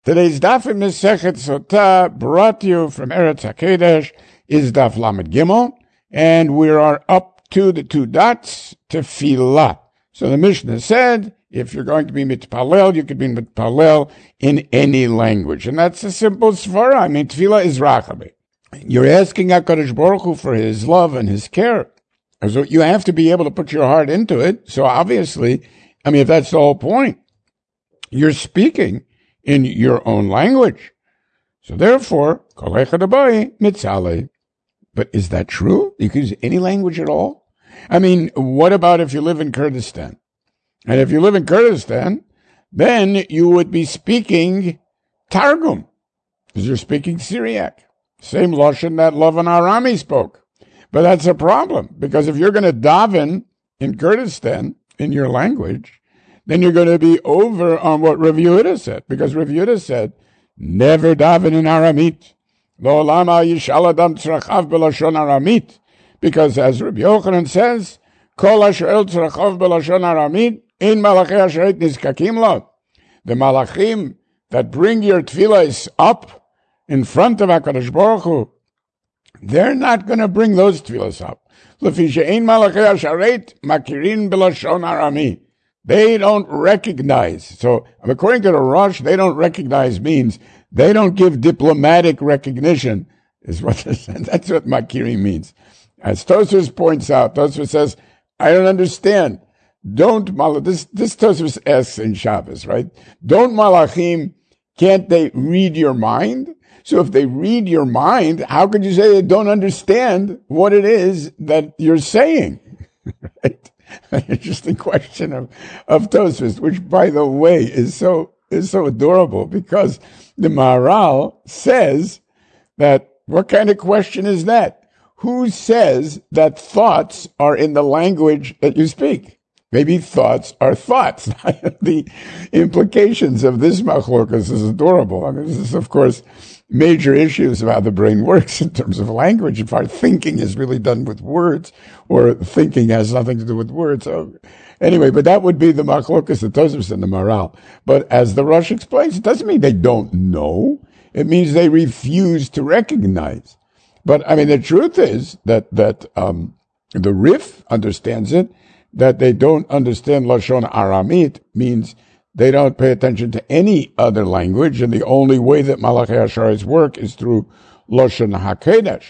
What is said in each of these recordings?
Today's daf in Masechet Sotah, brought to you from Eretz HaKodesh, is daf Lamed Gimel, and we are up to the two dots, tefillah. So the Mishnah said, if you're going to be mitpalel, you could be mitpalel in any language. And that's a simple svara. I mean, tefillah is rachabe. You're asking HaKadosh Baruch Hu for his love and his care. So you have to be able to put your heart into it. So obviously, I mean, if that's the whole point, you're speaking in your own language. So therefore, kolecha dabai mitzale. But is that true? You can use any language at all? I mean, what about if you live in Kurdistan? And if you live in Kurdistan, then you would be speaking Targum, because you're speaking Syriac. Same Lashon that Lavan Arami spoke. But that's a problem, because if you're going to daven in Kurdistan, in your language, then you're going to be over on what Rav Yehuda said, because Rav Yehuda said, never daven in Aramit. Lo lama yishal adam tzrachav b'lashon Aramit. Because as Rabbi Yochanan says, kol asher el tzrachav b'lashon Aramit, in malachei asher nizkakim lo. The malachim that bring your tefillah up in front of HaKadosh Baruch Hu, they're not going to bring those tefillahs up. Lefi she'ein malachei asher makirin b'lashon Aramit. They don't recognize. So according to the Rosh, they don't recognize means they don't give diplomatic recognition, is what that's what makiri means. As Tosfos points out, Tosfos says, I don't understand. This Tosfos asks in Shabbos, right? Don't malachim, can't they read your mind? So if they read your mind, how could you say they don't understand what it is that you're saying? Right? An interesting question of Tosfos, which, by the way, is so adorable, because the Maharal says that, what kind of question is that? Who says that thoughts are in the language that you speak? Maybe thoughts are thoughts. The implications of this machlokas is adorable. I mean, this is, of course, major issues of how the brain works in terms of language. If our thinking is really done with words, or thinking has nothing to do with words. So anyway, but that would be the machlokas, the Tosfos, and the Maharal. But as the Rosh explains, it doesn't mean they don't know. It means they refuse to recognize. But I mean, the truth is that the Rif understands it, that they don't understand Lashon Aramit means they don't pay attention to any other language, and the only way that Malachei Asharis work is through Lashon HaKodesh.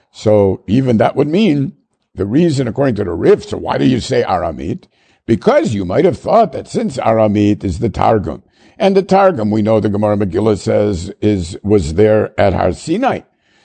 So even that would mean the reason, according to the Rif, so why do you say Aramit? Because you might have thought that since Aramit is the Targum, and the Targum, we know the Gemara Megillah says, was there at Har Sinai.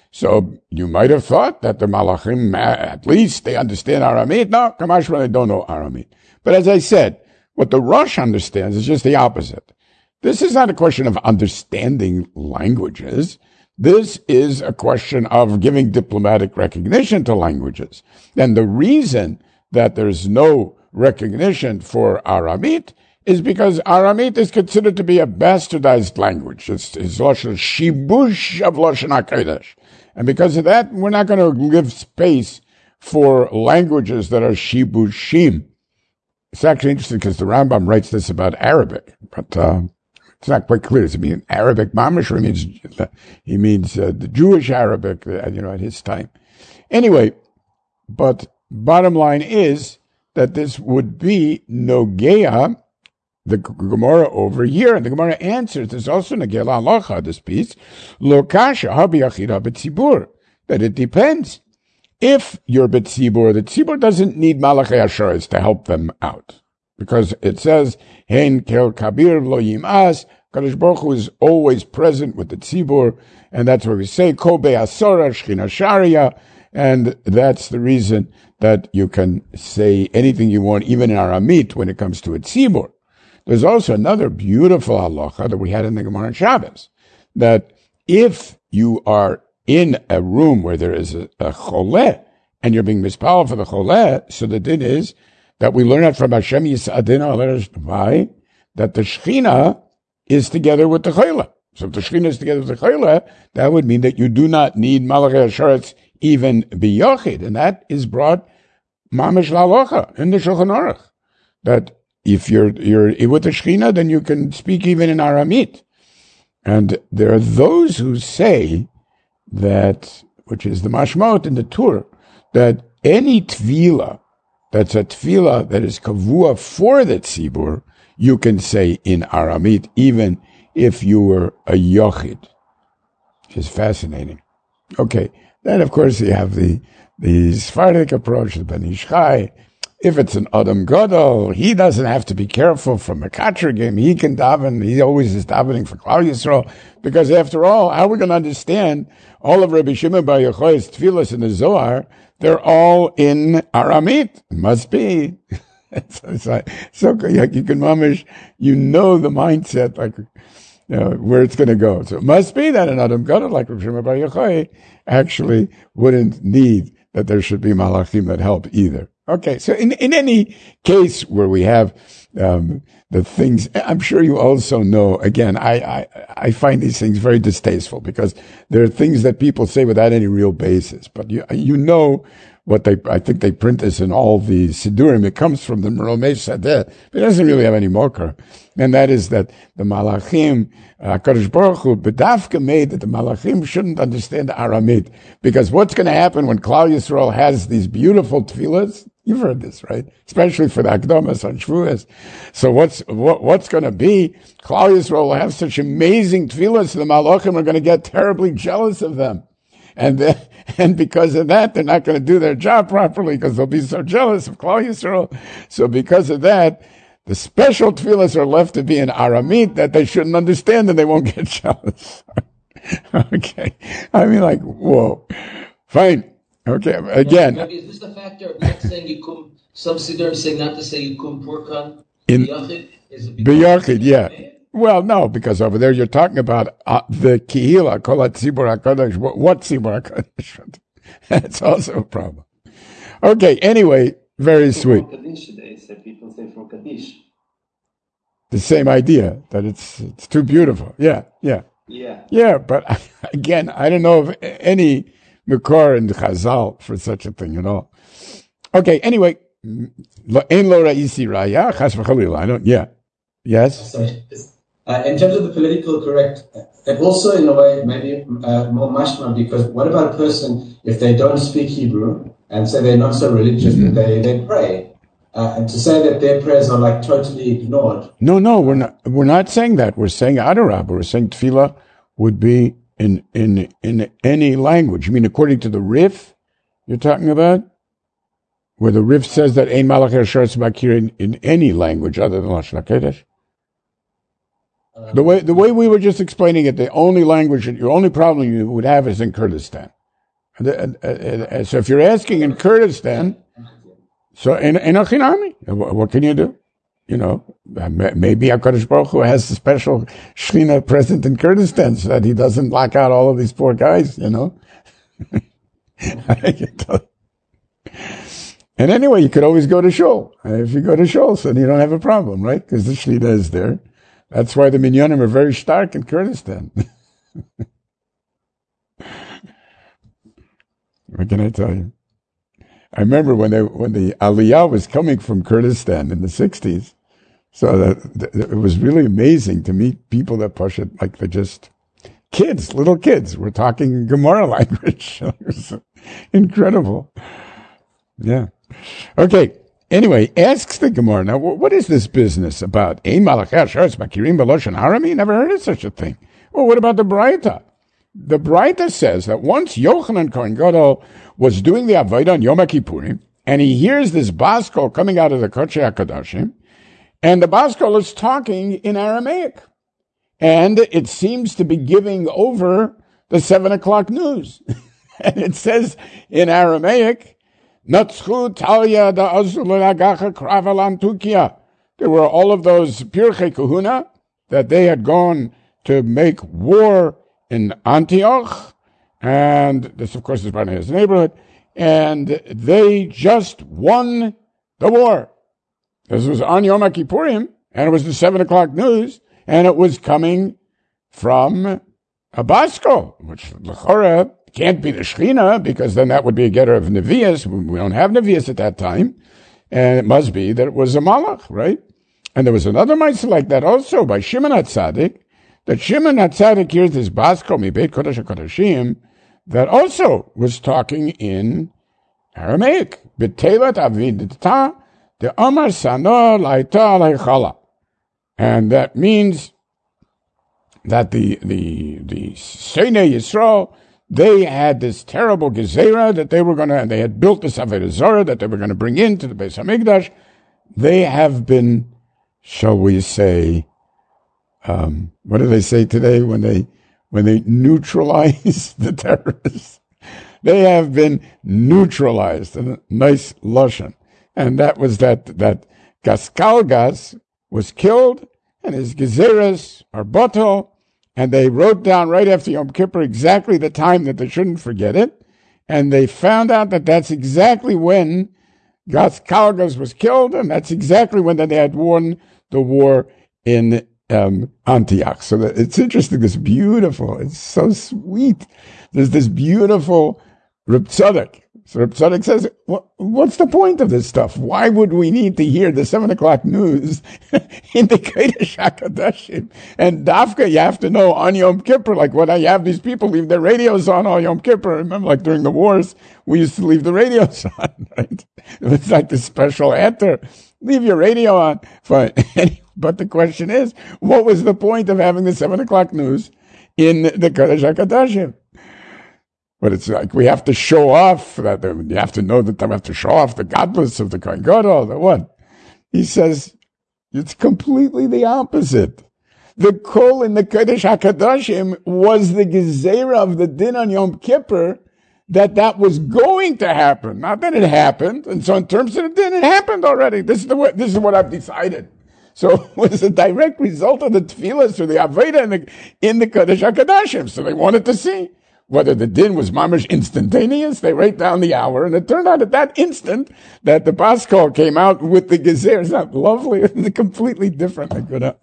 So you might have thought that the Malachim, at least they understand Aramit. No, Kamashma, they don't know Aramit. But as I said, what the Rosh understands is just the opposite. This is not a question of understanding languages. This is a question of giving diplomatic recognition to languages. And the reason that there's no recognition for Aramit is because Aramit is considered to be a bastardized language. It's Lashon Shibush of Lashon HaKodesh. And because of that, we're not going to give space for languages that are Shibushim. It's actually interesting because the Rambam writes this about Arabic, but it's not quite clear. Does it mean Arabic mamish, or he means the Jewish Arabic, at his time. Anyway, but bottom line is that this would be Nogea, the Gemara over here, and the Gemara answers, there's also Nogea Halacha, this piece, Lo kasha habi achira b'tzibur, that it depends. If you're B'tzibur, the Tzibur doesn't need Malachei Asharis to help them out. Because it says, Hein kel kabir lo yim'as, Kadosh Baruch Hu is always present with the Tzibur, and that's what we say, Ko be'asora shchina sharia, and that's the reason that you can say anything you want, even in Aramit, when it comes to a Tzibur. There's also another beautiful halacha that we had in the Gemara on Shabbos, that if you are in a room where there is a choleh, and you're being mispal for the choleh, so the din is that we learn it from Hashem Yis'adina, that the Shechina is together with the choleh. So if the Shechina is together with the choleh, that would mean that you do not need Malachei Asharetz even biyochid, and that is brought mamish la'alocha in the Shulchan Aruch, that if you're with the Shechina, then you can speak even in Aramit. And there are those who say that, which is the mashmot in the Tur, that any tefillah, that's a tefillah that is kavua for the tzibur, you can say in Aramit, even if you were a yochid, which is fascinating. Okay, then of course you have the Sephardic approach, the Ben Ish Chai. If it's an Adam Gadol, he doesn't have to be careful from a Katrigim. He can daven. He always is davening for Klal Yisrael. Because after all, how are we going to understand all of Rabbi Shimon Bar Yochai's tefillas in the Zohar? They're all in Aramit. It must be. So you can mamish, you know the mindset, like, where it's going to go. So it must be that an Adam Gadol, like Rabbi Shimon Bar Yochai, actually wouldn't need that there should be malachim that help either. Okay, so in any case where we have the things, I'm sure you also know, again, I find these things very distasteful because there are things that people say without any real basis. But you know what I think they print this in all the Sidurim. It comes from the Meromei Sadeh, but it doesn't really have any mokar. And that is that the Malachim, HaKadosh Baruch Hu, B'dafka made that the Malachim shouldn't understand Aramit. Because what's going to happen when Klal Yisrael has these beautiful tefillahs? You've heard this, right? Especially for the Akdamas on Shavuos. So what's going to be? Klal Yisrael will have such amazing tefillahs, the Malachim are going to get terribly jealous of them. And because of that, they're not going to do their job properly because they'll be so jealous of Klal Yisrael. So because of that, the special tefillahs are left to be in Aramit that they shouldn't understand and they won't get jealous. Okay. I mean, like, whoa. Fine. Okay. Again. Maybe is this the factor of not saying Yikum, some Siddur saying not to say Yikum Purkan in B'yachid, yeah. Well, no, because over there you're talking about the Kihila, Kol HaTzibur HaKadosh. What Tzibur HaKadosh? That's also a problem. Okay, anyway, very sweet. People say for Kaddish. The same idea, that it's too beautiful. Yeah. Yeah, but again, I don't know of any Mekor in the Chazal for such a thing at all. Okay, anyway, Ein lo ra'isi raya, chas v'chalila. I don't, yeah. Yes? Sorry. In terms of the political correct, and also in a way maybe more mashma, because what about a person if they don't speak Hebrew and say they're not so religious, but they pray, and to say that their prayers are like totally ignored? No, we're not saying that. We're saying Adarab. We're saying tefillah would be in any language. You mean according to the Rif you're talking about? Where the Rif says that Ein Malach Yashar Tzbakir in any language other than Lashon HaKodesh? The way we were just explaining it, the only language, your only problem you would have is in Kurdistan. So if you're asking in Kurdistan, so in Achinami, what can you do? You know, maybe HaKadosh Baruch Hu has a special Shechina present in Kurdistan so that he doesn't lock out all of these poor guys, you know. And anyway, you could always go to Shul. If you go to Shul, so you don't have a problem, right? Because the Shechina is there. That's why the Minyanim are very stark in Kurdistan. What can I tell you? I remember when the Aliyah was coming from Kurdistan in the 60s, so that it was really amazing to meet people that push it like they're just kids, little kids. We're talking Gemara language. It was incredible. Yeah. Okay. Anyway, asks the Gemara, now, what is this business about? Ein Malachei Hasharetz Makirim B'Loshen Arami? Never heard of such a thing. Well, what about the Braita? The Braita says that once Yochanan Kohen Gadol was doing the Avodah on Yom Kippurim, and he hears this Baskol coming out of the Kodesh HaKadoshim, and the Baskol is talking in Aramaic. And it seems to be giving over the 7 o'clock news. And it says in Aramaic, Natzchu Talia da Azulagacha Kravalam Tukia. There were all of those Pirchei Kahuna that they had gone to make war in Antioch, and this, of course, is Barney's neighborhood, and they just won the war. This was on Yom Kippurim, and it was the 7 o'clock news, and it was coming from a Baskol, which L'chora can't be the Shechina, because then that would be a getter of Nevias. We don't have Nevias at that time. And it must be that it was a Malach, right? And there was another Maisa like that also by Shimon HaTzadik. that Shimon HaTzadik hears this Basko Mibeit Kodesh HaKodeshim that also was talking in Aramaic. B'telat avidta de Amar Sano Laita Alaychala. And that means that the Seinei Yisrael, they had this terrible gezerah that they had built this Avodah Zarah that they were going to bring into the Beis HaMikdash. They have been, shall we say, what do they say today when they neutralize the terrorists? They have been neutralized, a nice lashon. And that was that Gaskalgas was killed, and his gezeras are batal, and they wrote down right after Yom Kippur exactly the time that they shouldn't forget it, and they found out that that's exactly when Gaskalgas was killed, and that's exactly when they had won the war in Antioch. So it's interesting, it's so sweet. There's this beautiful Reb Tzadok. So Reb Tzadok says, what's the point of this stuff? Why would we need to hear the 7 o'clock news in the Kodesh HaKodeshim? And Dafka, you have to know on Yom Kippur, like when I have these people leave their radios on Yom Kippur. Remember, like during the wars, we used to leave the radios on, right? It's like the special answer. Leave your radio on. Fine. But the question is, what was the point of having the 7 o'clock news in the Kodesh HaKodeshim? But it's like we have to show off that you have to know that we have to show off the godless of the Kohen Gadol. The what? He says it's completely the opposite. The kol in the Kodesh HaKodeshim was the gezerah of the din on Yom Kippur that was going to happen, not that it happened. And so in terms of the din, it happened already. This is what I've decided. So it was a direct result of the tefillas or the Aveda in the Kodesh HaKodeshim. So they wanted to see whether the din was mamash instantaneous. They write down the hour, and it turned out at that instant that the Paschal came out with the gezer. Isn't that lovely? It's completely different.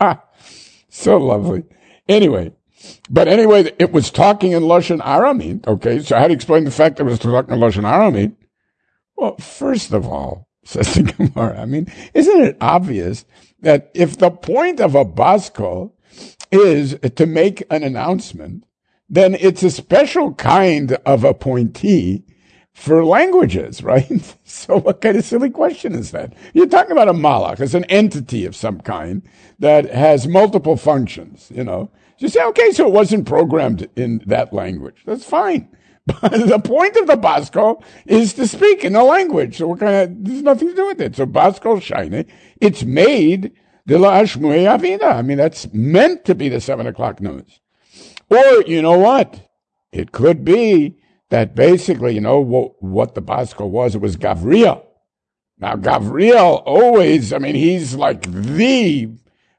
So lovely. Anyway, it was talking in Lashon Aramit. Okay, so how do you explain the fact that it was talking in Lashon Aramit? Well, first of all, says the Gemara, isn't it obvious that if the point of a Paschal is to make an announcement, then it's a special kind of appointee for languages, right? So what kind of silly question is that? You're talking about a malach as an entity of some kind that has multiple functions, You say, okay, so it wasn't programmed in that language. That's fine. But the point of the Paschal is to speak in a language. So there's nothing to do with it. So Paschal Shaine, it's made de la Ashmuei Avida. That's meant to be the 7 o'clock news. Or, you know what? It could be that basically, what the Paschal was, it was Gavriel. Now, Gavriel always, he's like the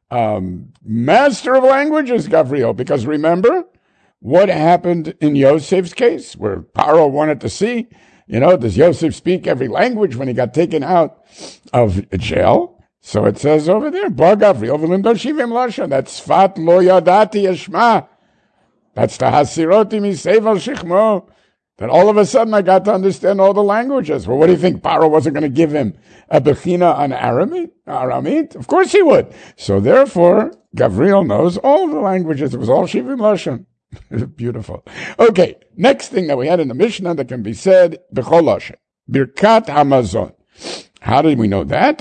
master of languages, Gavriel, because remember what happened in Yosef's case, where Paro wanted to see, does Yosef speak every language when he got taken out of jail? So it says over there, Bar Gavriel v'limdo shivim lashon, that's Sfat lo yadati yeshma. That's the Hasiroti Miseval Shichmo. That all of a sudden I got to understand all the languages. Well, what do you think? Paro wasn't going to give him a Bechina on Aramit? Of course he would. So therefore, Gavriel knows all the languages. It was all Shivim Lashon. Beautiful. Okay, next thing that we had in the Mishnah that can be said, Bechol Lashon. Birkat Hamazon. How did we know that?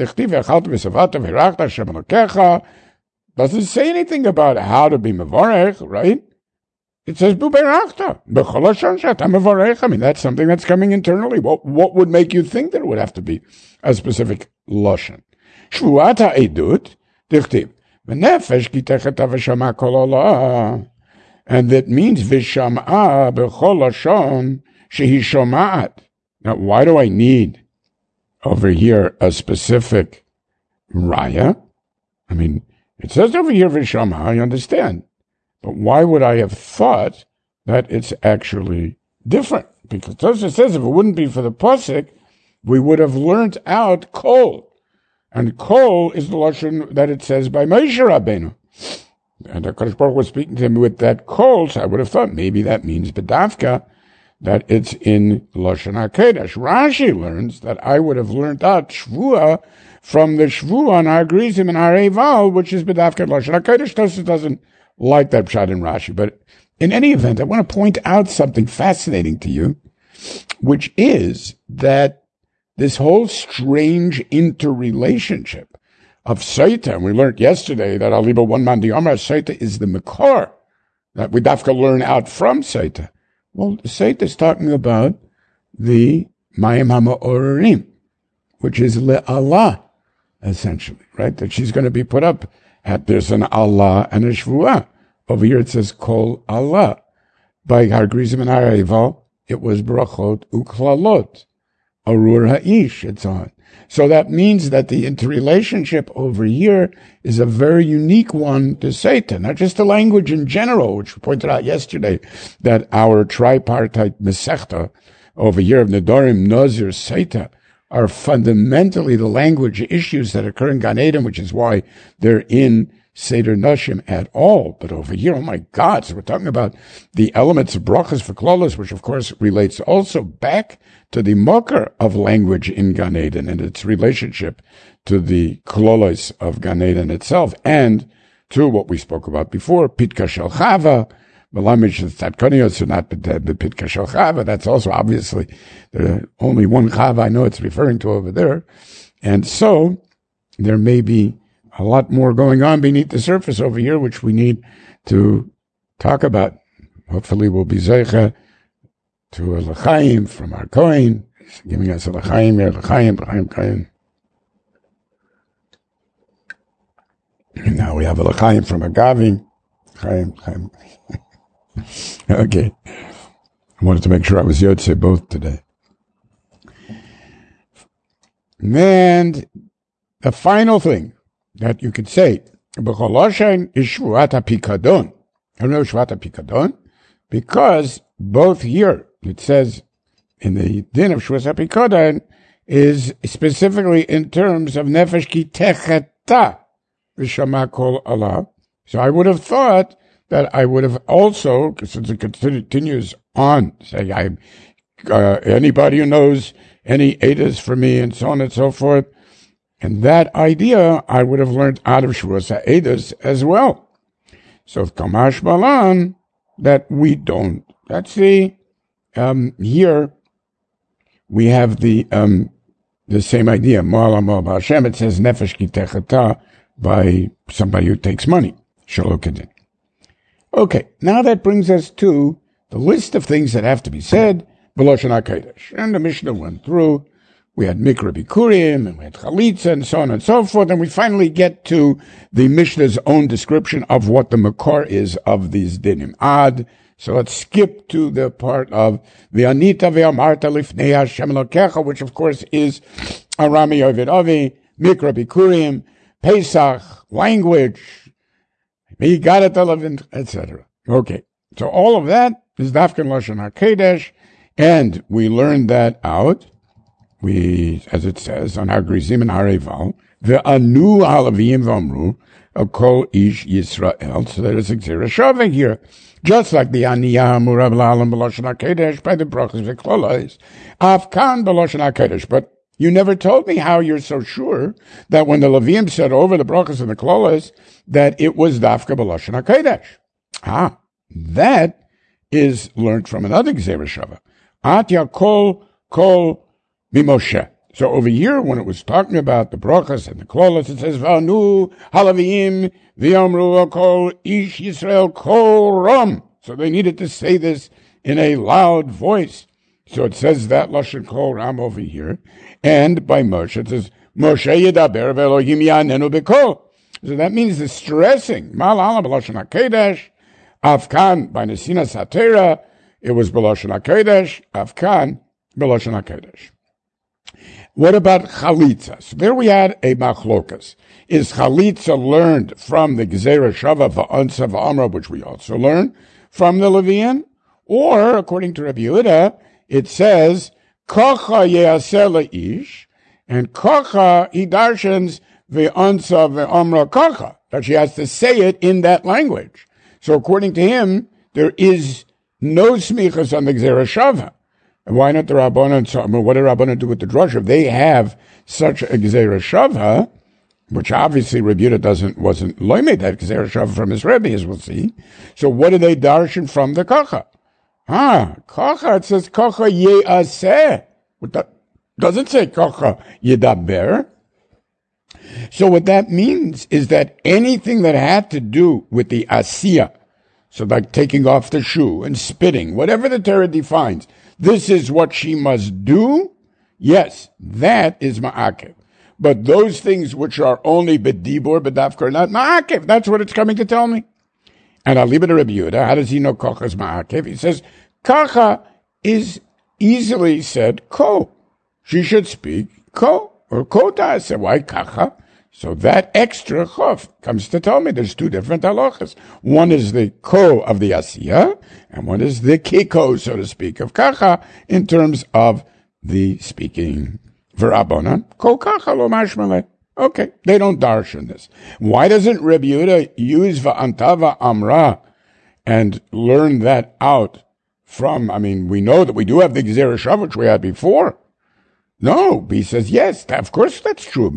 Doesn't say anything about how to be Mevarech, right? It says, Buberachta. That's something that's coming internally. What would make you think that it would have to be a specific Lashon? Shvuat ha'edut, dichtiv. V'nefesh kitecheta v'shama kol olah. And that means v'sham'a b'chol lashon shehi shoma'at. Now, why do I need over here a specific raya? It says over here v'sham'a, I understand. But why would I have thought that it's actually different? Because Tosfos says if it wouldn't be for the pasuk, we would have learnt out kol. And kol is the lashon that it says by Moshe Rabbeinu. And the Kadosh Baruch was speaking to him with that kol, so I would have thought maybe that means bedavka, that it's in Lashon HaKodesh. Rashi learns that I would have learnt out shvua from the shvua on Har Grizim and Har Eival, which is bedavka Lashon HaKodesh. Tosfos doesn't like that pshat in Rashi. But in any event, I want to point out something fascinating to you, which is that this whole strange interrelationship of Saita, and we learned yesterday that Aliba one man the Amar Saita is the Makor that we have to learn out from Saita. Well, Saita is talking about the Mayim HaMa'orim, which is le'Allah, essentially, right? That she's going to be put up there's an Allah and a Shvuah. Over here it says Kol Allah. By Hargrizim and Harayival, it was Brachot Uklalot. Arur Ha'ish, it's on. So that means that the interrelationship over here is a very unique one to Satan, not just the language in general, which we pointed out yesterday, that our tripartite Masechta over here of Nedarim, Nazir, Satan, are fundamentally the language issues that occur in Gan Eden, which is why they're in Seder Nashim at all. But over here, oh my God, so we're talking about the elements of brachas for klolos, which of course relates also back to the makar of language in Gan Eden and its relationship to the klolos of Gan Eden itself, and to what we spoke about before, Pitka Shel Chava, Malamish Tatkonios, not Pitka Shel Chava. That's also obviously only one Chava I know it's referring to over there. And so there may be a lot more going on beneath the surface over here, which we need to talk about. Hopefully we'll be Zeicha to a L'chaim from our Kohen. He's giving us a L'chaim here, L'chaim. Now we have a L'chaim from a Gavi. L'chaim. Okay. I wanted to make sure I was Yotze both today. And the final thing that you could say, B'choloshen is Shvuat HaPikadon. I don't know Shvuat HaPikadon, because both here, it says in the din of Shvuat HaPikadon, is specifically in terms of Nefesh Ki Techeta V'Shama Kol Allah. So I would have thought that I would have also, since it continues on, say, anybody who knows any Eddas for me, and so on and so forth, and that idea I would have learned out of Shavuos HaEdus as well. So Kamash Balan, that we don't. That's the, here we have the same idea. Ma'ala Ma'al Hashem, it says Nefesh Ki Techeta by somebody who takes money. Shalokadin. Okay, now that brings us to the list of things that have to be said, B'Loshen HaKodesh. And the Mishnah went through. We had Mikra Bikurim, and we had Chalitza, and so on and so forth, and we finally get to the Mishnah's own description of what the Makar is of these dinim. Ad. So let's skip to the part of the Anita ve'amarta lifnei Hashem Elokecha, which of course is Arami Ovid Avi, Mikra Bikurim, Pesach, language, Megadat Elavin, etc. Okay, so all of that is Dafkan Lashon HaKodesh, and we learned that out. We, as it says, on Hargrizim and Harayival, Ve'anu Halavim V'amru, Kol Ish Yisrael, so there is a Gzera Shavah here. Just like the Aniyah Murav La'alam B'Lashon HaKodesh, by the Brachos V'Klolos, Afkan B'Lashon HaKodesh, but you never told me how you're so sure that when the Levim said over the Brachos and the Klolos, that it was Dafka B'Lashon HaKodesh. That is learned from another Gzera Shavah. Atya Kol Mimoshe. So over here, when it was talking about the Brachos and the Klolos, it says, V'anu halavim v'yamru kol ish Yisrael kol ram. So they needed to say this in a loud voice. So it says that Lashon kol ram over here. And by Moshe, it says, Moshe yedaber v'Elohim yanenu b'kol. So that means the stressing. Mal'ala b'Lashon HaKodesh. Afkan, by Nesina Satera, it was b'Lashon HaKodesh. Afkan, b'Lashon HaKodesh. What about Chalitza? So there we had a machlokas. Is Chalitza learned from the Gzera Shavah v'Ansa v'Amra, which we also learn from the Levian? Or, according to Rabbi Yehuda, it says, Kocha ye'aseh le'ish, and Kocha, he darshans v'Ansa v'Amra Kocha, that she has to say it in that language. So according to him, there is no smichas on the Gzera Shavah. And why not the Rabbanan? So, what did Rabbanan do with the drasha? If they have such a Gzera Shavah, which obviously Rabbi Yehuda wasn't loymed that Gezeira Shava from his Rebbe, as we'll see. So what do they darshan from the Kocha? Kocha, it says Kocha ye'aseh. Doesn't say Kocha yedaber. So what that means is that anything that had to do with the asiyah, so like taking off the shoe and spitting, whatever the Torah defines, this is what she must do. Yes, that is ma'akev. But those things which are only bedibur, bedavkar, not ma'akev, that's what it's coming to tell me. And I'll leave it to Rabbi Yehuda. How does he know kocha is ma'akev? He says, kocha is easily said ko. She should speak ko, or kota. I said, why kacha? So that extra chof comes to tell me there's two different halachas. One is the ko of the asiyah, and one is the kiko, so to speak, of kacha, in terms of the speaking. V'rabonan, ko kacha lo mashmaleh. Okay, they don't darshan this. Why doesn't Rabbi Yehuda use va'antava amra and learn that out from, we know that we do have the Gezeira Shava, which we had before. No, he says, yes, of course that's true.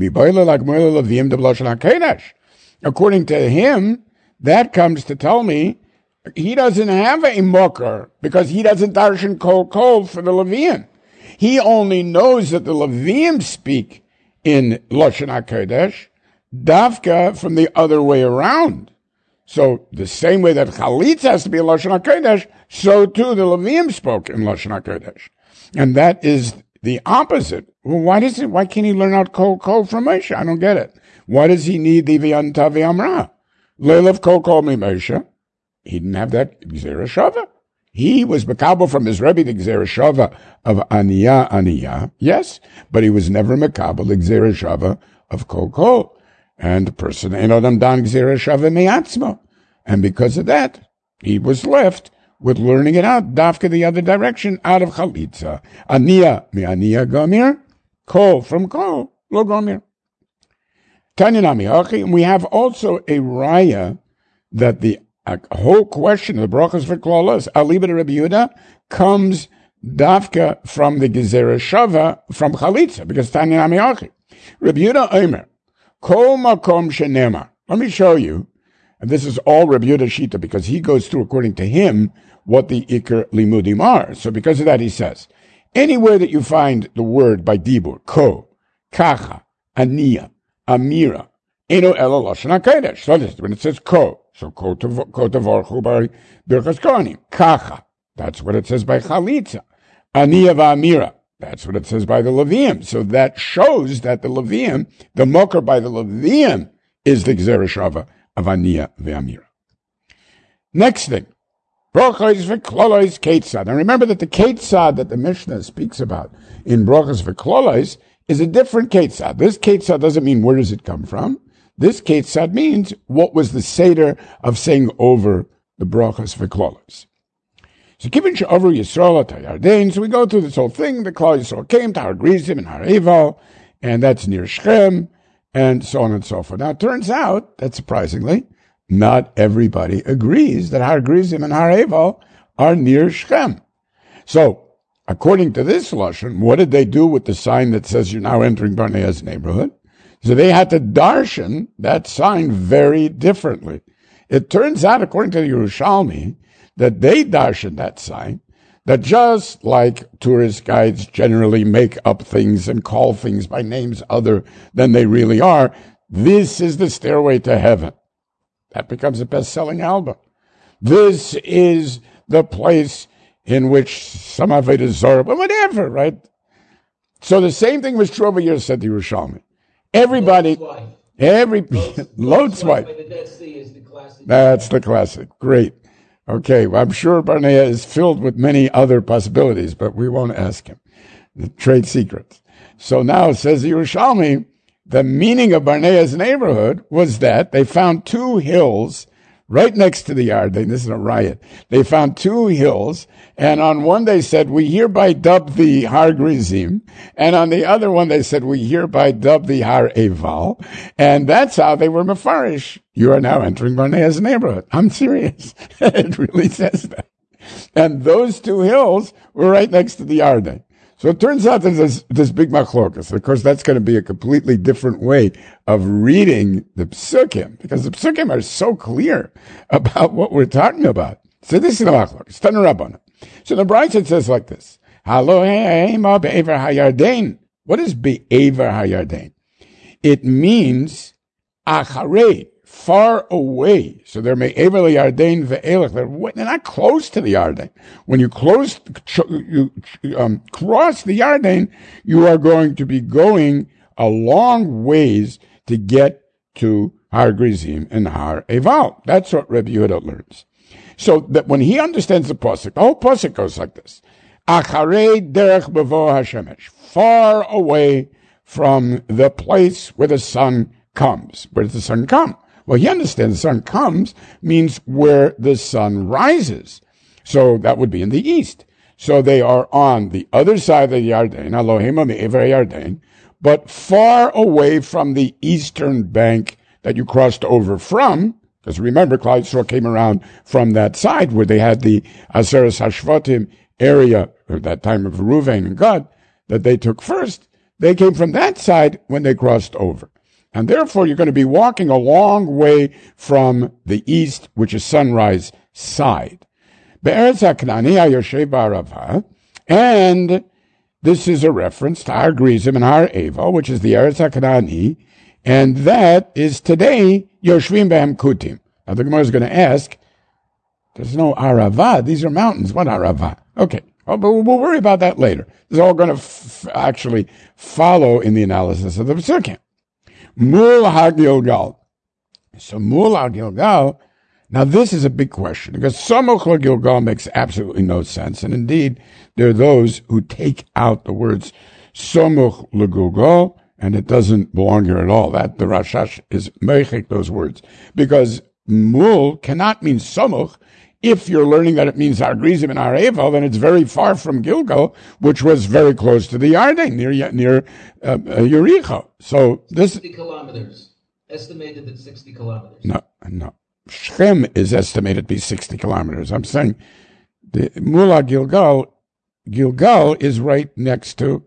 According to him, that comes to tell me he doesn't have a mokar because he doesn't darshan kol for the Levium. He only knows that the Levium speak in Lashon HaKodesh, Davka from the other way around. So the same way that Chalitza has to be in Lashon HaKodesh, so too the Levium spoke in Lashon HaKodesh. And that is the opposite. Well, why can't he learn out kol from Moshe? I don't get it. Why does he need the V'yanta V'amra? Leilav kol mi Moshe. He didn't have that Gezeira Shava. He was Makabel from his Rebbe, the Gezeira Shava of Aniyah, yes, but he was never Makabel, the Gezeira Shava of kol. And the person ain't Adam Dan Gezeira Shava me'atzmo. And because of that, he was left with learning it out, dafka the other direction, out of Chalitza. Aniyah me'aniyah gomir, kol from kol, lo gomir. Tanya nami hachi, and we have also a raya that the whole question of the brachas v'klalos, aliba to Rabbi Yehuda, comes dafka from the Gezeira Shava from Chalitza, because Tanya nami hachi. Rabbi Yehuda Omer, kol makom shenema. Let me show you, and this is all Rabbi Yehuda Shita, because he goes through, according to him, what the Iker Limudim are. So because of that, he says, anywhere that you find the word by Dibur, ko, kacha, aniyah, amira, eno ela lashon hakodesh. So this, when it says ko, so ko tavorchu by birchas kohanim. Kacha, that's what it says by Chalitza. Aniyah v'amira, that's what it says by the Levium. So that shows that the Levium, the mokar by the Levium, is the Gezeira Shava of Aniyah v'amira. Next thing, brachos v'klalos ketzad. And remember that the ketzad that the Mishnah speaks about in brachos v'klalos is a different ketzad. This ketzad doesn't mean where does it come from. This ketzad means what was the seder of saying over the brachos v'klalos. So given she'over Yisrael to Yarden, so we go through this whole thing. The Klal Yisrael came to Har Grizim and Har Eval, and that's near Shechem, and so on and so forth. Now it turns out that surprisingly, not everybody agrees that Har Grizim and Har Eval are near Shechem. So, according to this lashon, what did they do with the sign that says you're now entering Barnea's neighborhood? So they had to darshan that sign very differently. It turns out, according to the Yerushalmi, that they darshan that sign, that just like tourist guides generally make up things and call things by names other than they really are, this is the stairway to heaven. That becomes a best-selling album. This is the place in which some of it is Zorah, but whatever, right? So the same thing was true over here, said the Yerushalmi. Everybody, Lot's wife. That's the classic. Great. Okay, well, I'm sure Barnea is filled with many other possibilities, but we won't ask him. The trade secrets. So now, says the Yerushalmi, the meaning of Barnea's neighborhood was that they found two hills right next to the yard. This is a riot. They found two hills, and on one they said, we hereby dub the Har Grizim, and on the other one they said, we hereby dub the Har Eval, and that's how they were mefarish. You are now entering Barnea's neighborhood. I'm serious. It really says that. And those two hills were right next to the Yarden. So it turns out there's this big machlokas. Of course, that's going to be a completely different way of reading the psukim, because the psukim are so clear about what we're talking about. So this is the machlokas. Tanu Rabbanan. So the Brisa says like this: Halo heima be'ever hayarden. What is be'ever hayarden? It means acharei, far away. So they're me'ever yarden ve'elech. They're not close to the Yarden. When you cross the Yarden, you are going to be going a long ways to get to Har Grizim and Har Eval. That's what Rabbi Yehuda learns. So that when he understands the pasuk, the whole pasuk goes like this: Acharei derech bevo hashemesh, far away from the place where the sun comes. Where does the sun come? Well, he understands the sun comes means where the sun rises. So that would be in the east. So they are on the other side of the Yarden, Elohim me'ever Yarden, but far away from the eastern bank that you crossed over from. Because remember, Klal Yisrael came around from that side where they had the Aseres Hashvatim area, at that time of Reuven and Gad, that they took first. They came from that side when they crossed over. And therefore, you're going to be walking a long way from the east, which is sunrise side. Be'eretz HaKnani HaYoshev Ba'arava, and this is a reference to Har Grizim and Har Eval, which is the Eretz HaKnani, and that is today Yoshvim Behem Kutim. Now the Gemara is going to ask, there's no Arava, these are mountains, what Arava? Okay, but we'll worry about that later. This is all going to actually follow in the analysis of the Pesukim. Mul HaGilgal. So Mul HaGilgal, now this is a big question, because Samuch LaGilgal makes absolutely no sense, and indeed, there are those who take out the words Samuch LaGilgal, and it doesn't belong here at all. That the Rashash is meichik those words, because Mul cannot mean Samuch. If you're learning that it means Har Grizim and Har Eval, then it's very far from Gilgal, which was very close to the Yarden, near Yericho. So this 60 kilometers. Estimated at 60 kilometers. No. Shechem is estimated to be 60 kilometers. I'm saying the Mula Gilgal is right next to.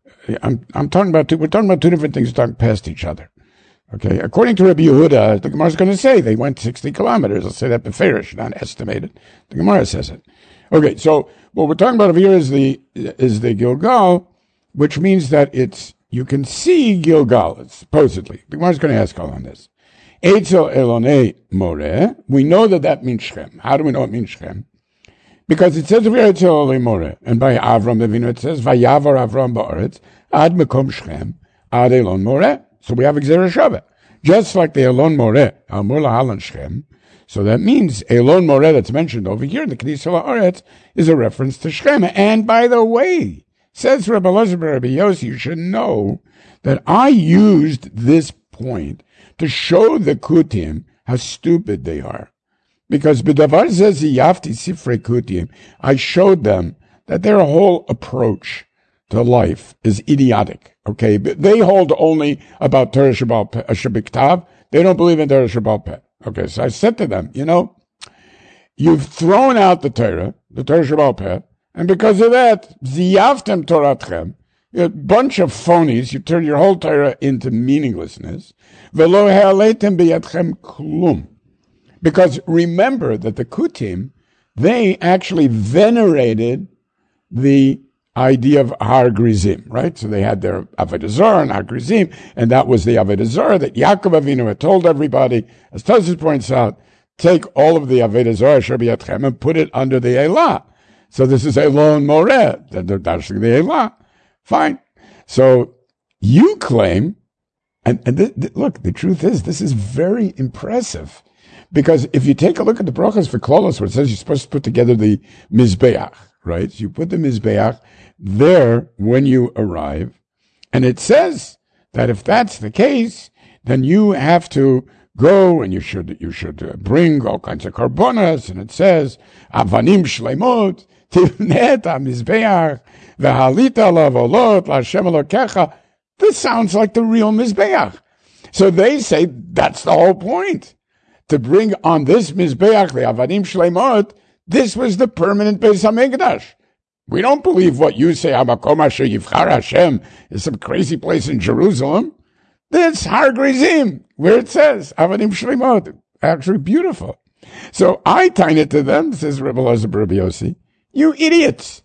I'm talking about we're talking about two different things talking past each other. Okay, according to Rabbi Yehuda, the Gemara is going to say they went 60 kilometers. I'll say that beferish, not estimated. The Gemara says it. Okay, so what we're talking about over here is the Gilgal, which means that you can see Gilgal, supposedly. The Gemara is going to ask all on this. Eitzel Elonei Moreh. We know that means Shechem. How do we know it means Shechem? Because it says over here Eitzel Elonei Moreh, and by Avram Avinu it says Vayavar Avram Ba'aretz Ad Mekom Shechem Ad Elon Moreh. So we have Gzera Shaveh. Just like the Elon Moreh, Amur Lahalan Shechem. So that means Elon Moreh that's mentioned over here in the Knesset Haaretz is a reference to Shechem. And by the way, says Rabbi Elazar Rabbi Yossi, you should know that I used this point to show the Kutim how stupid they are. Because B'davar Zezi Yafti Sifrei Kutim, I showed them that their whole approach to life is idiotic. Okay, but they hold only about Torah Shabbat. They don't believe in Torah Shabbat. Okay, so I said to them, you've thrown out the Torah Shabbat, and because of that, ziyavtem Toratchem, a bunch of phonies, you turn your whole Torah into meaninglessness. Velo ha'aleitem biyadchem klum. Because remember that the Kutim, they actually venerated the idea of Har Grizim, right? So they had their Avodah Zarah and Har Grizim, and that was the Avodah Zarah that Yaakov Avinu had told everybody, as Tosfos points out, take all of the Avodah Zarah Asher B'yadchem and put it under the Elah. So this is Elon Moreh, they're dashing the Elah. Fine. So you claim, and look, the truth is, this is very impressive, because if you take a look at the brachas for Klolos, where it says you're supposed to put together the Mizbeach, right? So you put the Mizbeach there when you arrive, and it says that if that's the case, then you have to go and you should bring all kinds of karbonas, and it says avanim shleimot tivnet hamizbeach v'halita lavolot l'Hashem Elokecha. This sounds like the real Mizbeach. So they say that's the whole point, to bring on this Mizbeach the avanim shleimot. This was the permanent Beis Hamikdash. We don't believe what you say, Hamakom Asher Yivchar Hashem, is some crazy place in Jerusalem. This Har Gerizim, where it says, Avanim Shlimot, actually beautiful. So I tie it to them, says Rebbe Elazar Rabbi Yossi, you idiots.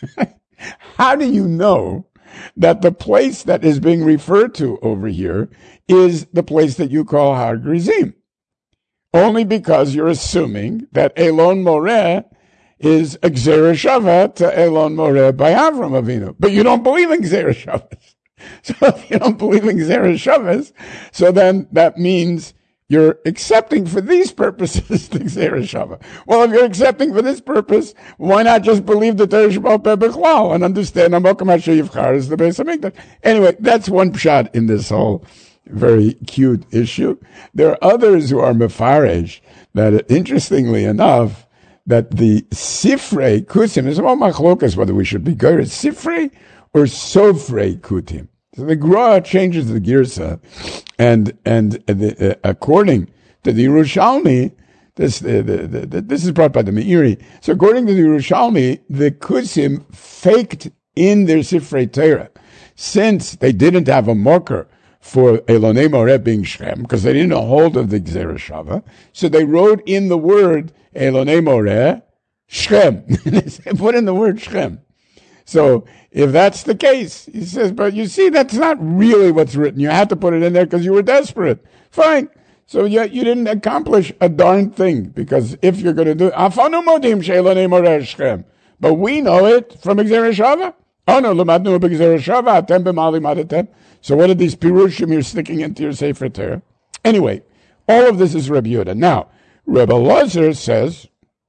How do you know that the place that is being referred to over here is the place that you call Har Gerizim? Only because you're assuming that Elon Moreh is a Gzera Shava to Elon Moreh by Avram Avinu. But you don't believe in Gzera Shavas. So if you don't believe in Gzera Shavas, so then that means you're accepting for these purposes the Gzera Shava. Well, if you're accepting for this purpose, why not just believe the Torah Sheba'al Peh B'chlal and understand Hamakom Asher Yivchar is the Beis HaMikdash? Anyway, that's one shot in this whole very cute issue. There are others who are mefaresh that, interestingly enough, that the Sifrei Kutim is about machlokas whether we should be Geirah Sifrei or Sofrei Kutim. So the Gra changes the Girsa, and according to the Yerushalmi, this is brought by the Meiri. So according to the Yerushalmi, the Kusim faked in their Sifrei Torah, since they didn't have a marker for Elonei Moreh being Shem, because they didn't hold of the Gzera Shava, so they wrote in the word Elonei Moreh Shem. They put in the word Shem. So if that's the case, he says, but you see, that's not really what's written. You had to put it in there because you were desperate. Fine. So you didn't accomplish a darn thing, because if you're going to do Afanu Modim She'elonei Moreh Shem, but we know it from Gzera Shava. Oh no, L'madnu b'Gzera Shava, atem b'mali madatem. So what are these pirushim you're sticking into your Sefer Torah? Anyway, all of this is Rebbe Yehuda. Now, Rebbe Elazar says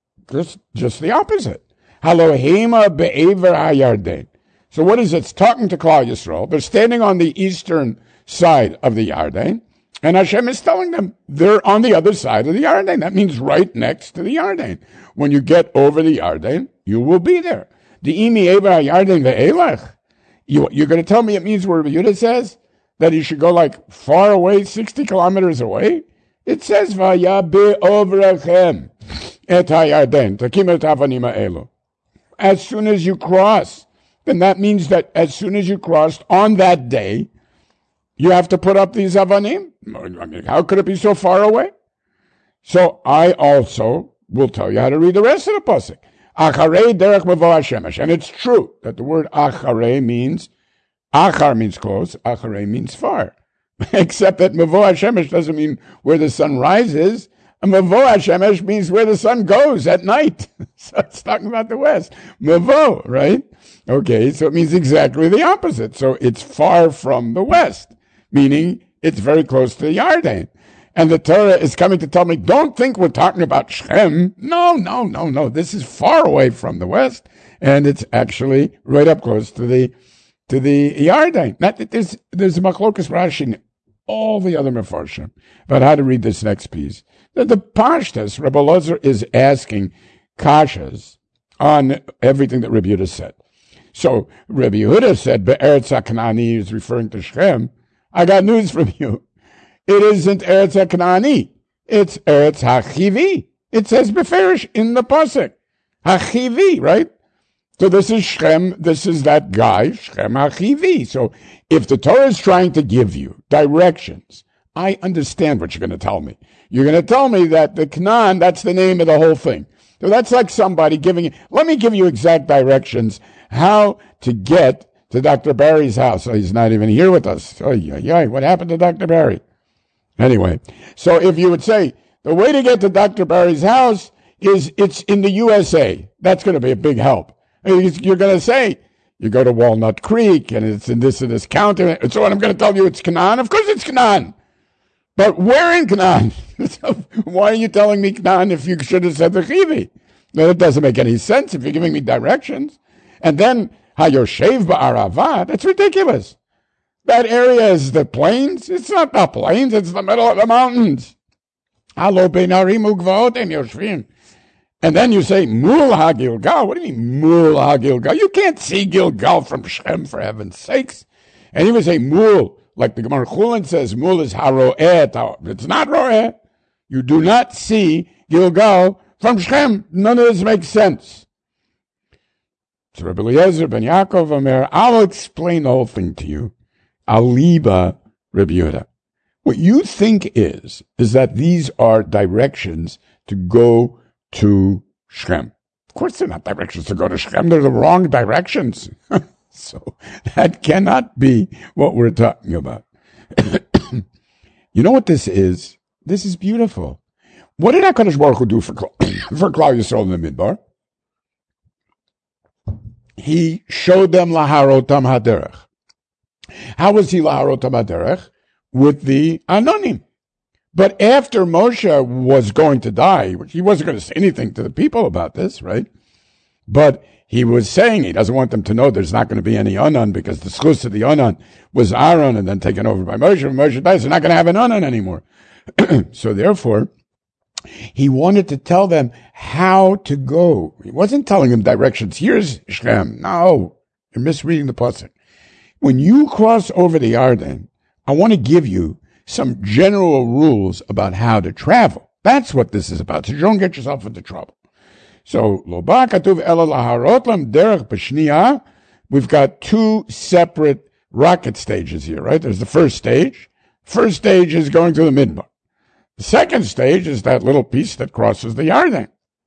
just the opposite. Halohema be'ever ha'yarden. So what is it? It's talking to Klal Yisrael. They're standing on the eastern side of the Yarden, and Hashem is telling them they're on the other side of the Yarden. That means right next to the Yarden. When you get over the Yarden, you will be there. The imi ever ha'yarden ve'elech. You're going to tell me it means where Rebbe Yehuda says that you should go like far away, 60 kilometers away? It says, Vaya be'ovrechem et ha'yarden, takim et havanim ha'elu. As soon as you cross, then that means that as soon as you crossed on that day, you have to put up these avanim? I mean, how could it be so far away? So I also will tell you how to read the rest of the pasuk. Acharei derech mevo hashemesh. And it's true that the word acharei means, achar means close, acharei means far. Except that mevo hashemesh doesn't mean where the sun rises. Mevo hashemesh means where the sun goes at night. So it's talking about the west. Mevo, right? Okay, so it means exactly the opposite. So it's far from the west, meaning it's very close to the Yarden. And the Torah is coming to tell me, don't think we're talking about Shem. No. This is far away from the west, and it's actually right up close to the Yarden. There's a Machlokas Rashi in all the other Mefarshim about how to read this next piece. The Pashtas, Rebbe Elazar is asking kashas on everything that Rebbe Yehuda said. So Rebbe Yehuda said, Be'eretz HaKanani is referring to Shem. I got news from you. It isn't Eretz HaKanani. It's Eretz HaChivi. It says Beferish in the pasuk. HaChivi, right? So this is Shem. This is that guy, Shem HaChivi. So if the Torah is trying to give you directions, I understand what you're going to tell me. You're going to tell me that the Canaan, that's the name of the whole thing. So that's like somebody let me give you exact directions how to get to Dr. Barry's house. Oh, he's not even here with us. Oh, what happened to Dr. Barry? Anyway, so if you would say, the way to get to Dr. Barry's house is it's in the USA. That's going to be a big help. You're going to say, you go to Walnut Creek, and it's in this county. So what I'm going to tell you, it's Canaan? Of course it's Canaan. But where in Canaan? So why are you telling me Canaan if you should have said the Chivi? No, it doesn't make any sense if you're giving me directions. And then, Hayoshev Ba'arava, that's ridiculous. That area is the plains. It's not the plains, it's the middle of the mountains. Halo beinarim ugvaotem yoshvim. And then you say, Mul HaGilgal. What do you mean, Mul HaGilgal? You can't see Gilgal from Shem, for heaven's sakes. And you would say, Mul, like the Gemara Chulin says, Mul is Haro'eh. It's not Ro'eh. You do not see Gilgal from Shem. None of this makes sense. So Rabbi Eliezer ben Yaakov Omer, I'll explain the whole thing to you. Aliba Rabbi Yehuda. What you think is that these are directions to go to Shechem. Of course they're not directions to go to Shechem. They're the wrong directions. So that cannot be what we're talking about. You know what this is? This is beautiful. What did HaKadosh Baruch Hu do for Klal Yisrael in the Midbar? He showed them Laharotam Haderech. How was he Laharotam Haderech? With the Anonim. But after Moshe was going to die, he wasn't going to say anything to the people about this, right? But he was saying he doesn't want them to know there's not going to be any Onan because the schus of the Onan was Aaron and then taken over by Moshe. When Moshe dies, they're not going to have an Onan anymore. So therefore, he wanted to tell them how to go. He wasn't telling them directions. Here's Shechem. No, you're misreading the pasuk. When you cross over the Yarden, I want to give you some general rules about how to travel. That's what this is about. So you don't get yourself into trouble. So, Lo ba katuv ela laharot lam derech b'shniya. We've got two separate rocket stages here, right? There's the first stage. First stage is going to the Midbar. The second stage is that little piece that crosses the Yarden.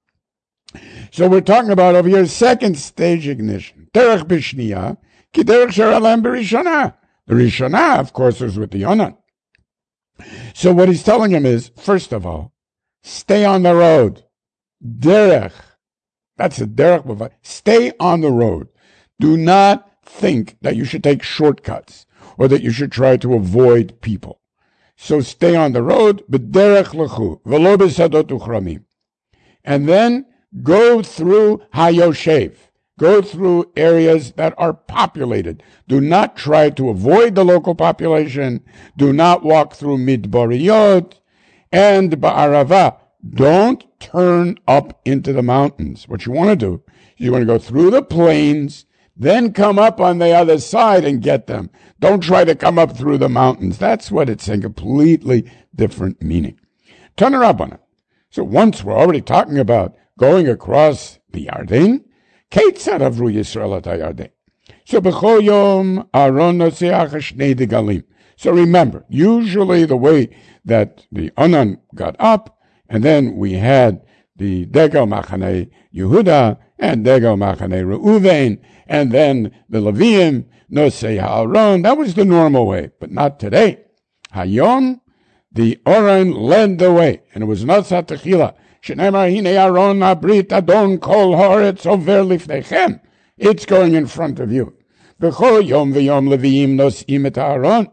So we're talking about over here, second stage ignition. Derech b'shniya, ki derech sheralam b'rishonah. The Rishonah, of course, is with the Onan. So what he's telling him is, first of all, stay on the road. Derech. That's a derech. Stay on the road. Do not think that you should take shortcuts or that you should try to avoid people. So stay on the road, b'derech lechu, v'lo b'sadot uchramim. And then go through Hayoshev. Go through areas that are populated. Do not try to avoid the local population. Do not walk through Midbariyot. And Ba'arava, don't turn up into the mountains. What you want to do, you want to go through the plains, then come up on the other side and get them. Don't try to come up through the mountains. That's what it's a completely different meaning. Turn around on it. So once we're already talking about going across the Yarden, Ketzad avru Yisrael at Yarden. So b'chol yom Aaron noseach shnei degalim. So remember, usually the way that the Onan got up, and then we had the Degel Machane Yehuda and Degel Machane Reuven, and then the Leviim nosei Aaron. That was the normal way, but not today. Hayom, the Oran led the way, and it was Nosat Techila. Shenemar hine Aaron abrit adon kol haaretz over lifnechem. It's going in front of you. B'chol yom v'yom Leviim nosim et Aaron.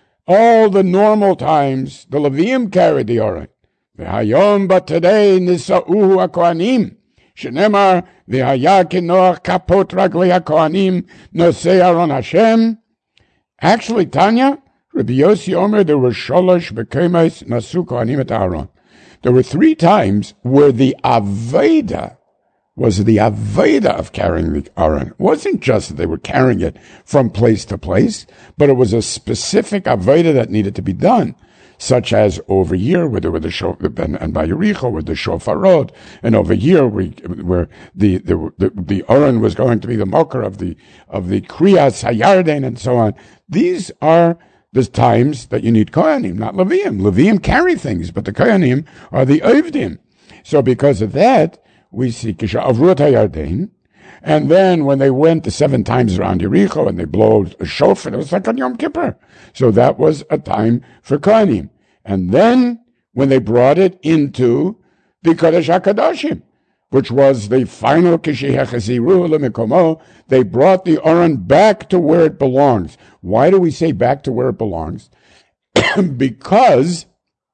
All the normal times, the Leviim carried the Aron. V'hayom, but today nisa'uhu hakohanim. Shenemar v'haya kenoach kapot raglei hakohanim nosei Aaron Hashem. Actually, Tanya, Rabbi Yossi Omer, there were sholosh b'kemes nasu kohanim et Aaron. There were 3 times where the Aveda was the Aveda of carrying the Aron. It wasn't just that they were carrying it from place to place, but it was a specific Aveda that needed to be done, such as over here where there were the shofar, and by Yericho with the shofarot, and over here where the Aron was going to be the mocker of the Kriyas Hayarden and so on. These are the times that you need Kohanim, not Leviim. Leviim carry things, but the Kohanim are the Ovdim. So because of that, we see Kisha Avrut HaYarden, and then when they went the 7 times around Yericho and they blow a shofar, it was like on Yom Kippur. So that was a time for Kohanim. And then when they brought it into the Kodesh HaKadoshim, which was the final Kishihechaziru Lemikomo, they brought the Aron back to where it belongs. Why do we say back to where it belongs? Because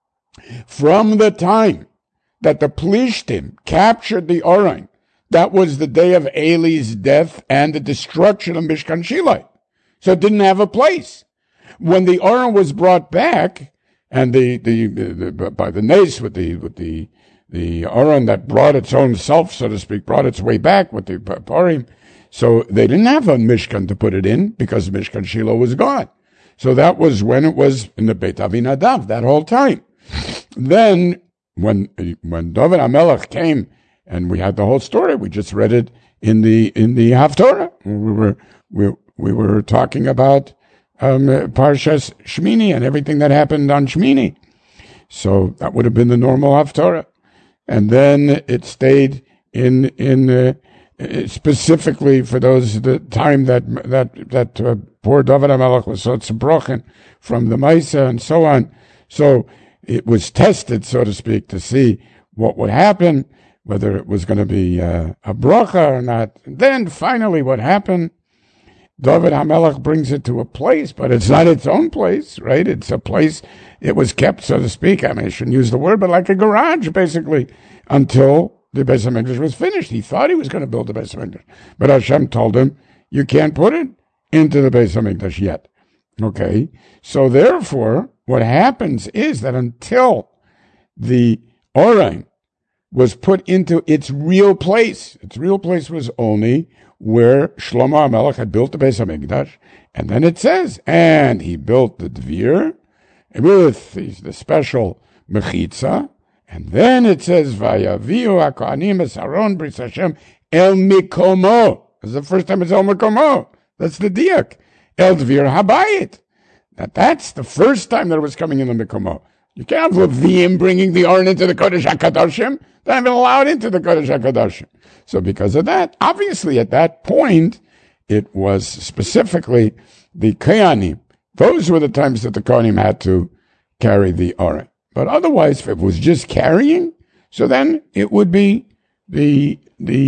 from the time that the Plishtim captured the Aron, that was the day of Eli's death and the destruction of Mishkan Shilai. So it didn't have a place. When the Aron was brought back, and by the Nes with the Aron that brought its own self, so to speak, brought its way back with the Parim. So they didn't have a Mishkan to put it in because Mishkan Shiloh was gone. So that was when it was in the Beit Avinadav, that whole time. Then when David HaMelech came, and we had the whole story, we just read it in the Haftorah. We were talking about Parshas Shmini and everything that happened on Shmini. So that would have been the normal Haftorah. And then it stayed in specifically for the time that poor David HaMelech was so tzibrochen from the Maisa and so on. So it was tested, so to speak, to see what would happen, whether it was going to be a bracha or not. Then finally what happened, David HaMelech brings it to a place, but it's not its own place, right? It's a place, it was kept, so to speak, I mean, I shouldn't use the word, but like a garage, basically, until the Beis HaMikdash was finished. He thought he was going to build the Beis HaMikdash, but Hashem told him, you can't put it into the Beis HaMikdash yet. Okay? So therefore, what happens is that until the Orain was put into its real place was only where Shlomo HaMelech had built the Beis HaMikdash, and then it says, and he built the Dvir with the special Mechitza, and then it says, Vayaviu HaKohanim es Aaron Bris Hashem El Mikomo. This is the first time it's El Mikomo. That's the diak. El Dvir HaBayit. That's the first time that it was coming in the Mikomo. You can't have Levim bringing the Aron into the Kodesh HaKadoshim. They're not even allowed into the Kodesh HaKadoshim. So because of that, obviously at that point, it was specifically the Kohanim. Those were the times that the Kohanim had to carry the Aron. But otherwise, if it was just carrying, so then it would be the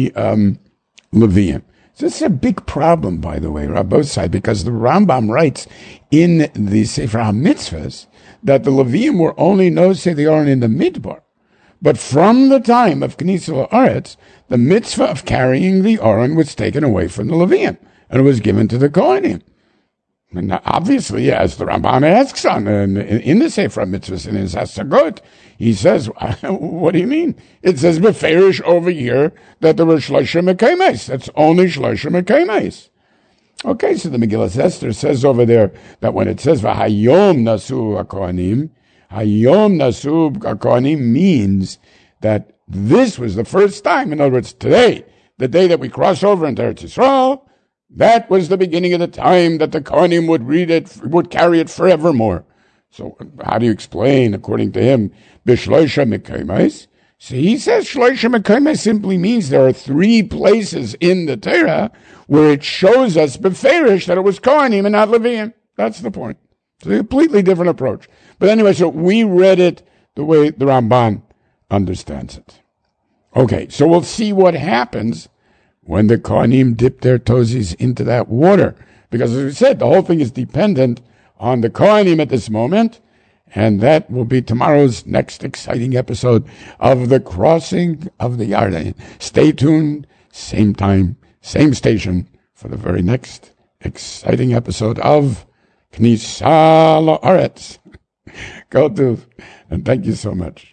Levium. So this is a big problem, by the way, on both sides, because the Rambam writes in the Sefer HaMitzvahs that the Levium were only nosei the Aron in the Midbar. But from the time of Knesset La'aretz, the mitzvah of carrying the Aron was taken away from the Levium, and it was given to the Kohanim. And obviously, as the Rambam asks on in the Sefer Mitzvahs in his Hasagot, he says, "What do you mean? It says beferish over here that there were shloshim mekaymes. That's only shloshim mekaymes." Okay, so the Megillas Esther says over there that when it says v'hayom nasu hakohanim, hayom nasu hakohanim means that this was the first time. In other words, today, the day that we cross over into Eretz Yisrael, that was the beginning of the time that the Kohanim would carry it forevermore. So how do you explain, according to him, b'shloisha mekaymes? So he says shloisha mekaymes simply means there are 3 places in the Torah where it shows us beferish that it was Kohanim and not Leviim. That's the point. It's a completely different approach. But anyway, so we read it the way the Ramban understands it. Okay, so we'll see what happens when the Kohanim dip their toesies into that water. Because as we said, the whole thing is dependent on the Kohanim at this moment, and that will be tomorrow's next exciting episode of the Crossing of the Yarden. Stay tuned, same time, same station, for the very next exciting episode of Knesset La'aretz. Go to, and thank you so much.